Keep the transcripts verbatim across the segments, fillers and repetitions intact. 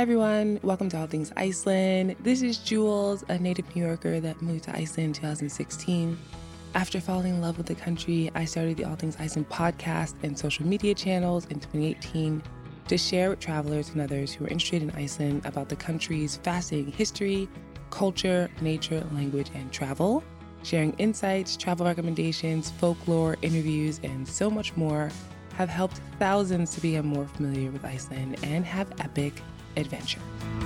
everyone, welcome to All Things Iceland. This is Jules, a native New Yorker that moved to Iceland in two thousand sixteen. After falling in love with the country, I started the All Things Iceland podcast and social media channels in twenty eighteen to share with travelers and others who are interested in Iceland about the country's fascinating history, culture, nature, language, and travel, sharing insights, travel recommendations, folklore, interviews, and so much more have helped thousands to become more familiar with Iceland and have epic adventure.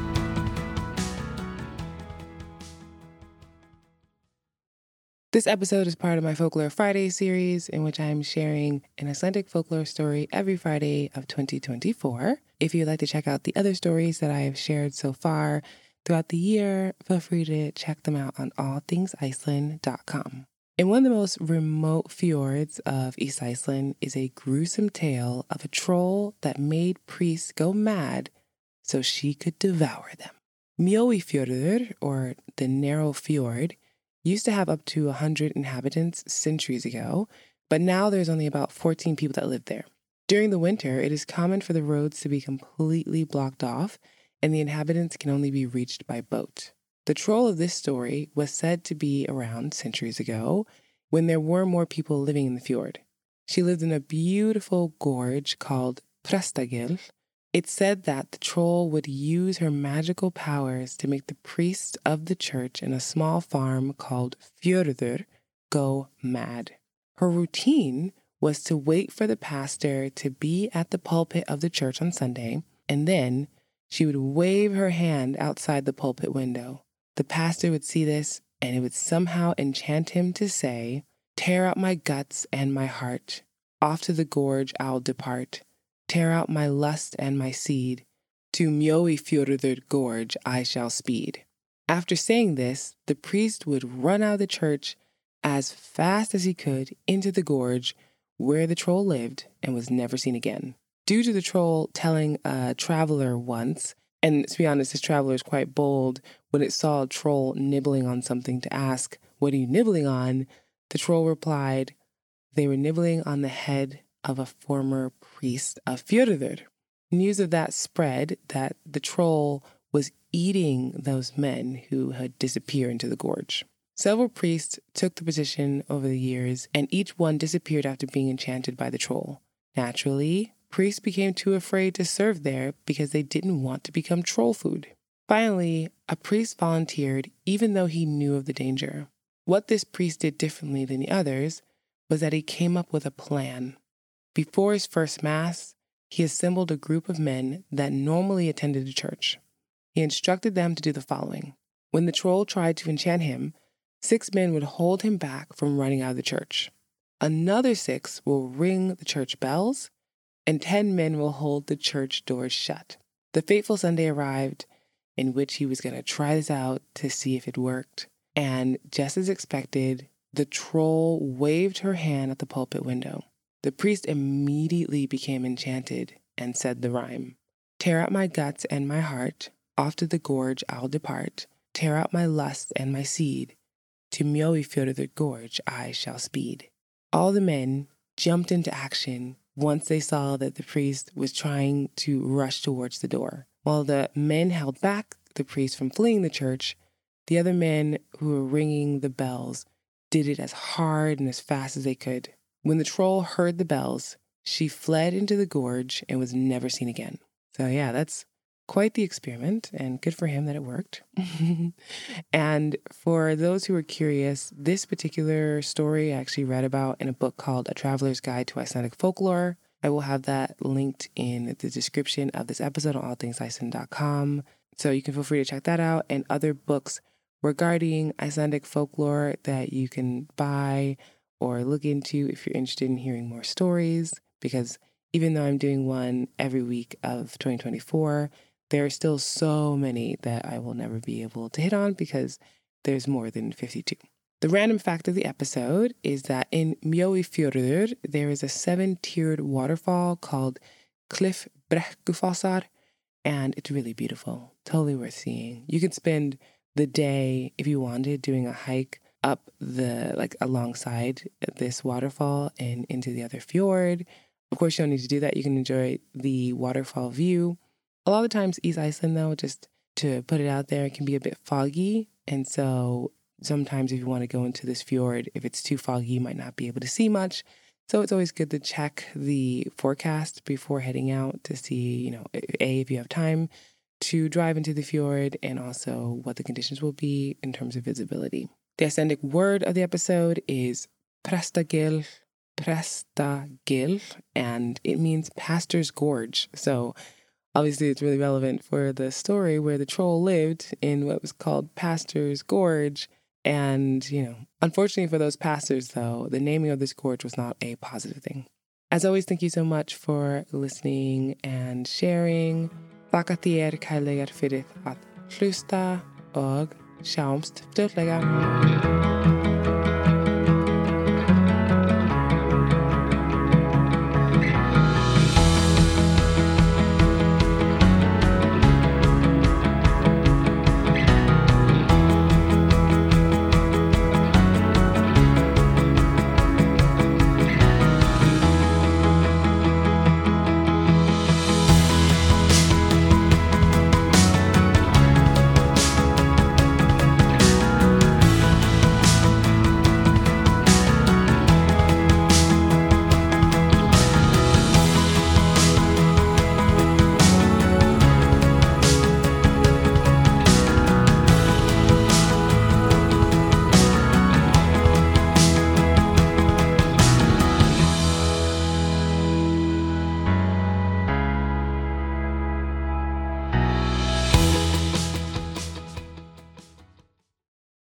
This episode is part of my Folklore Friday series, in which I am sharing an Icelandic folklore story every Friday of twenty twenty-four. If you'd like to check out the other stories that I have shared so far throughout the year, feel free to check them out on all things iceland dot com. In one of the most remote fjords of East Iceland is a gruesome tale of a troll that made priests go mad so she could devour them. Mjóifjörður, or the Narrow Fjord, used to have up to one hundred inhabitants centuries ago, but now there's only about fourteen people that live there. During the winter, it is common for the roads to be completely blocked off, and the inhabitants can only be reached by boat. The troll of this story was said to be around centuries ago, when there were more people living in the fjord. She lived in a beautiful gorge called Prestagil. It's said that the troll would use her magical powers to make the priests of the church in a small farm called Fjörður go mad. Her routine was to wait for the pastor to be at the pulpit of the church on Sunday, and then she would wave her hand outside the pulpit window. The pastor would see this, and it would somehow enchant him to say, "Tear out my guts and my heart. Off to the gorge I'll depart. Tear out my lust and my seed. To Mjóifjörður gorge I shall speed." After saying this, the priest would run out of the church as fast as he could into the gorge where the troll lived and was never seen again. Due to the troll telling a traveler once, and to be honest, this traveler is quite bold, when it saw a troll nibbling on something to ask, "What are you nibbling on?" the troll replied, "They were nibbling on the head of a former priest of Fjörður." News of that spread that the troll was eating those men who had disappeared into the gorge. Several priests took the position over the years, and each one disappeared after being enchanted by the troll. Naturally, priests became too afraid to serve there because they didn't want to become troll food. Finally, a priest volunteered even though he knew of the danger. What this priest did differently than the others was that he came up with a plan. Before his first mass, he assembled a group of men that normally attended a church. He instructed them to do the following. When the troll tried to enchant him, six men would hold him back from running out of the church. Another six will ring the church bells, and ten men will hold the church doors shut. The fateful Sunday arrived, in which he was going to try this out to see if it worked. And just as expected, the troll waved her hand at the pulpit window. The priest immediately became enchanted and said the rhyme. "Tear out my guts and my heart, off to the gorge I'll depart. Tear out my lust and my seed, to Mjóifjörður gorge I shall speed." All the men jumped into action once they saw that the priest was trying to rush towards the door. While the men held back the priest from fleeing the church, the other men who were ringing the bells did it as hard and as fast as they could. When the troll heard the bells, she fled into the gorge and was never seen again. So yeah, that's quite the experiment, and good for him that it worked. And for those who are curious, this particular story I actually read about in a book called A Traveler's Guide to Icelandic Folklore. I will have that linked in the description of this episode on all things iceland dot com. So you can feel free to check that out, and other books regarding Icelandic folklore that you can buy or look into if you're interested in hearing more stories. Because even though I'm doing one every week of twenty twenty-four, there are still so many that I will never be able to hit on because there's more than fifty-two. The random fact of the episode is that in Mjóifjörður, there is a seven-tiered waterfall called Cliff Brekkufossar, and it's really beautiful. Totally worth seeing. You could spend the day, if you wanted, doing a hike up the, like alongside this waterfall and into the other fjord. Of course, you don't need to do that. You can enjoy the waterfall view A lot of times East Iceland, though, just to put it out there, it can be a bit foggy. And so sometimes if you want to go into this fjord, if it's too foggy, you might not be able to see much. So it's always good to check the forecast before heading out to see, you know, A, if you have time to drive into the fjord, and also what the conditions will be in terms of visibility. The Icelandic word of the episode is Prestagil, Prestagil, and it means pastor's gorge. So obviously it's really relevant for the story where the troll lived in what was called Pastor's Gorge. And, you know, unfortunately for those pastors, though, the naming of this gorge was not a positive thing. As always, thank you so much for listening and sharing. Þakka þér kærlegar fyrir að hlusta og sjáumst fljótlega.